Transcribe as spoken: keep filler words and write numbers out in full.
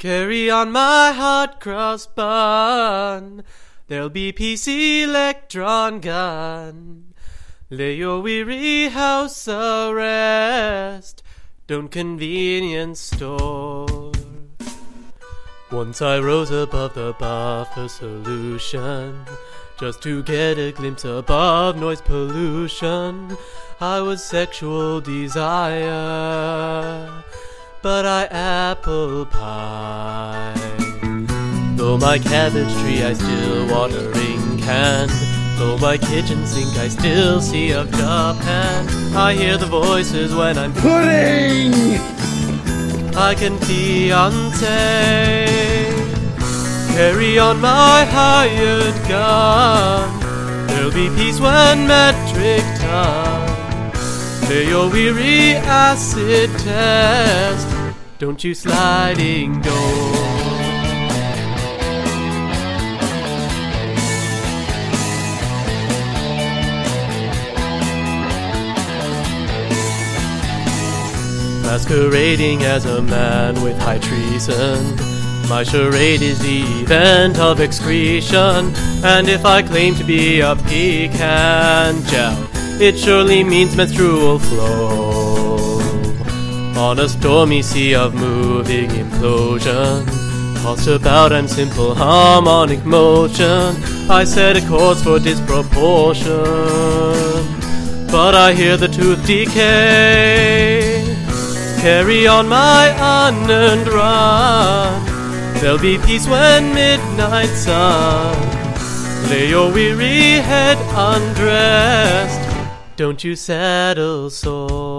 Carry on my hot cross bun, there'll be peace electron gun. Lay your weary house a rest, don't convenience store. Once I rose above the buffer solution, just to get a glimpse above noise pollution. I was sexual desire, but I apple pie. Though my cabbage tree I still watering can, though my kitchen sink I still see of Japan. I hear the voices when I'm pudding. I can fiance. Carry on my hired gun, there'll be peace when metric ton. Lay your weary acid test, don't you sliding door. Masquerading as a man with high treason, my charade is the event of excretion. And if I claim to be a pecan gel, it surely means menstrual flow. On a stormy sea of moving implosion, tossed about and simple harmonic motion, I set a course for disproportion, but I hear the tooth decay. Carry on my unearned run, there'll be peace when midnight sun. Lay your weary head undressed, don't you settle sore.